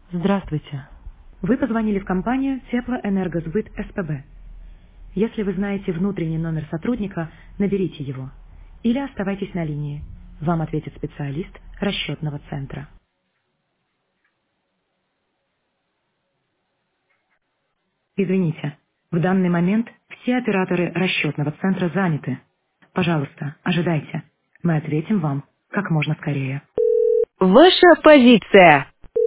Здравствуйте. Вы позвонили в компанию Теплоэнергосбыт СПБ. Если вы знаете внутренний номер сотрудника, наберите его. Или оставайтесь на линии. Вам ответит специалист расчетного центра. Извините, в данный момент все операторы расчетного центра заняты. Пожалуйста, ожидайте. Мы ответим вам как можно скорее. Ваша позиция.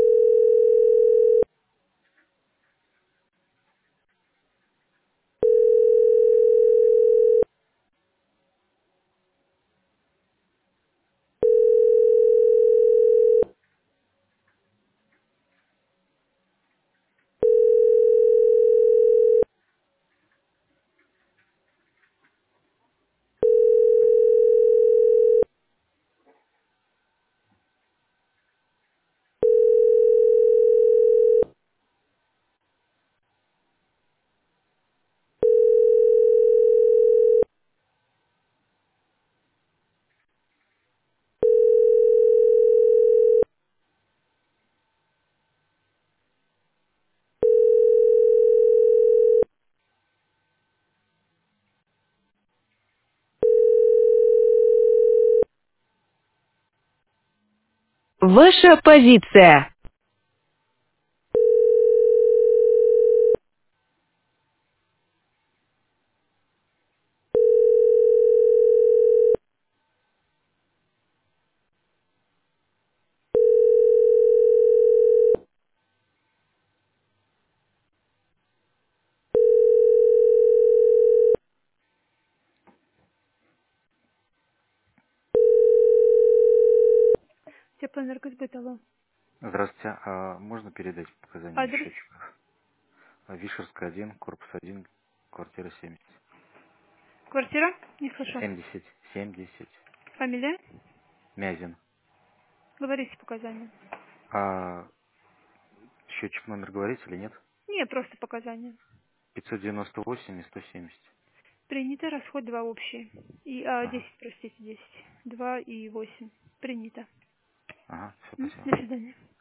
Ваша позиция. Теплоэнергосбыт, алло. Здравствуйте. А можно передать показания Адрес? счетчиков? Вишерская, 1, корпус 1, квартира 70. Квартира? Не слышу. 70, 70. Фамилия? Мязин. Говорите показания. А счетчик номер говорите или нет? Не, просто показания. 598 и 170. Принято, расход 2 общие. И 10, Ага. простите, 10. 2 и 8. Принято. Ага, все, До спасибо. свидания.